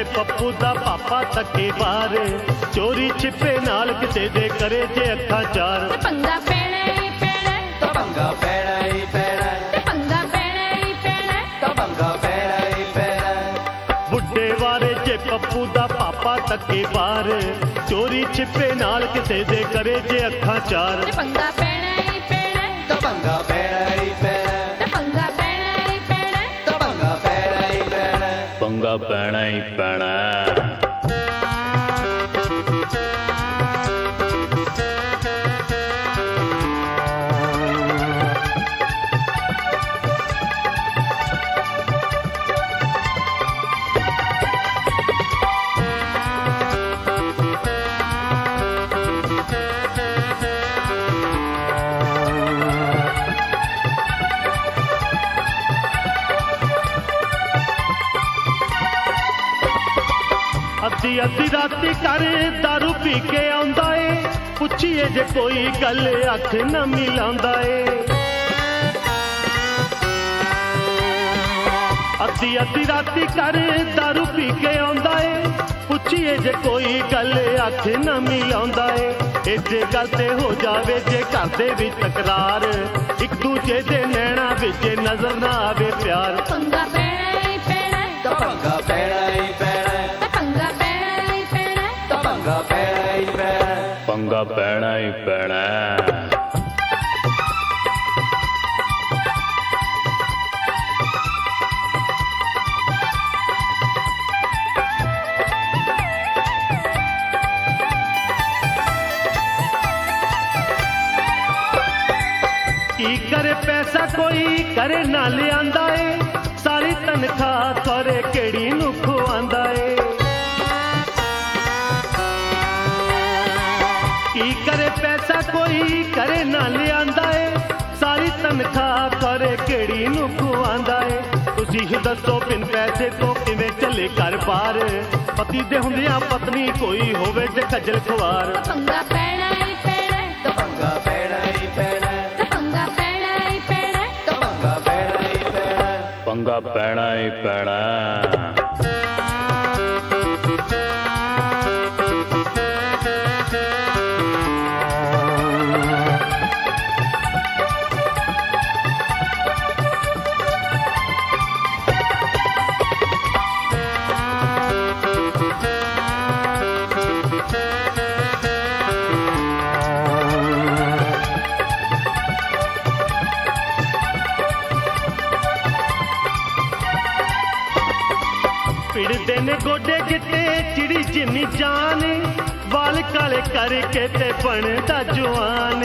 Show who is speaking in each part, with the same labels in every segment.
Speaker 1: पप्पू दा पापा तके बार, चोरी छिपे नाल किसे दे करे जे अखा चार।
Speaker 2: पंगा पैना ही पैना,
Speaker 3: तो पंगा पैना ही पैना,
Speaker 2: पंगा पैना ही पैना,
Speaker 3: तो पंगा पैना ही पैना।
Speaker 1: बुढ़े वारे जे पप्पू दा पापा तके बार, चोरी छिपे नाल किसे दे करे जे अखा चार।
Speaker 2: पंगा पैना ही पैना,
Speaker 3: तो पंगा पैना ही पैना,
Speaker 2: पंगा पैना ही पैना,
Speaker 3: तो पंगा पैना ही पैना।
Speaker 1: पंगा पैना ही पैना। अद्धी अद्धी राती कर दारू पी के आंदा ए, पुछिए जे कोई गल अख न मिलांदा ए। अद्धी अद्धी राती कर दारू पी के आंदा ए, पुछिए जे कोई गल अख न मिलांदा ए। ए जे गल ते हो जावे जे घर दे विच तकरार, एक दूजे दे नैना विच नजर ना आवे प्यार।
Speaker 2: पंगा पैना ही पैना,
Speaker 3: तो पंगा पैना ही पैना,
Speaker 2: पंगा पैना ही पैना,
Speaker 3: तो पंगा पैना ही पैना।
Speaker 1: पंगा पैना ही पैना। की करे पैसा कोई करे ना ले आंदा ए, सारी तनख्वाह थोड़े केड़ी नू खुआंदा ए। की करे पैसा कोई करे ना ले आंदा ए, सारी तनख्वाह थोड़े केड़ी नू खुआंदा ए। तुसी ही दसो बिन पैसे तो किवें चले घर बार, पति दे हुंदियां पत्नी कोई होवे जे खजल खुआर।
Speaker 2: पंगा पैना ही पैना,
Speaker 3: तो पंगा पैना ही पैना,
Speaker 2: पंगा पैना ही पैना,
Speaker 3: तो पंगा पैना ही पैना।
Speaker 1: पंगा पैना ही पैना। पिड़दे ने गोडे गिट्टे चिड़ी जिन्नी जान, वाल काले करके ते बनदा जवान।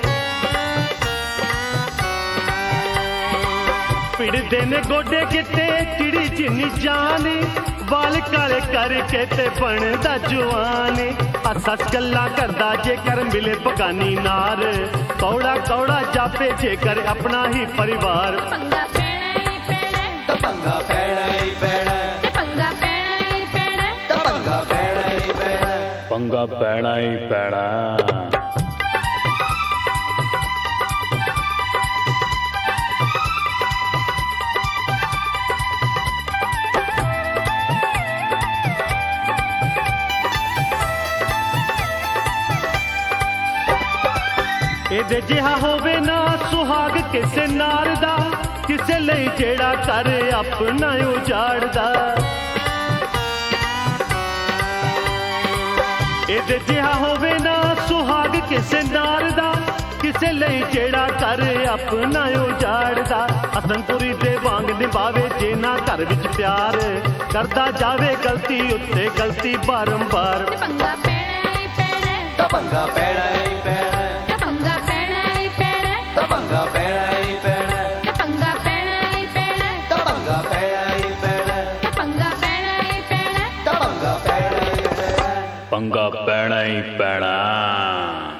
Speaker 1: पिड़दे ने गोडे गिट्टे चिड़ी जिन्नी जान, वाल काले करके ते बनदा जवान। हस हस गल्लां करदा जेकर मिले बगानी नार, कौड़ा कौड़ा जापे जेकर अपना ही परिवार।
Speaker 2: पंगा पैना ही पैना,
Speaker 3: तो पंगा पैना ही पैना,
Speaker 2: पंगा पैना ही पैना,
Speaker 3: तो पंगा पैना ही पैना।
Speaker 1: पंगा पैना ही पैना। ਇਹਦੇ ਜਿਹਾ ਹੋਵੇ ਨਾ ਸੁਹਾਗ ਕਿਸੇ ਨਾਰ ਦਾ, ਕਿਸੇ ਲਈ ਜਿਹੜਾ ਕਰ ਆਪਣਾ ਉਜਾੜਦਾ। ਇਹਦੇ ਜਿਹਾ ਹੋਵੇ ਨਾ ਸੁਹਾਗ ਕਿਸੇ ਨਾਰ ਦਾ, ਕਿਸੇ ਲਈ ਜਿਹੜਾ ਕਰ ਆਪਣਾ ਉਜਾੜਦਾ। ਹਸਨਪੁਰੀ ਦੇ ਵਾਂਗ ਨਿਭਾਵੇ ਜੇ ਨਾ ਘਰ ਵਿੱਚ ਪਿਆਰ, ਕਰਦਾ ਜਾਵੇ ਗਲਤੀ ਉੱਤੇ ਗਲਤੀ ਬਾਰੰਬਾਰ।
Speaker 2: पंगा पैना ही पैना,
Speaker 3: तो पंगा पैना ही पैना,
Speaker 2: पंगा पैना ही पैना,
Speaker 3: तो पंगा पैना ही पैना,
Speaker 2: पंगा पैना ही पैना,
Speaker 3: तो पंगा पैना ही पैना,
Speaker 2: पंगा पैना ही पैना,
Speaker 3: तो पंगा पैना ही पैना।
Speaker 1: पंगा पैना ही पैना।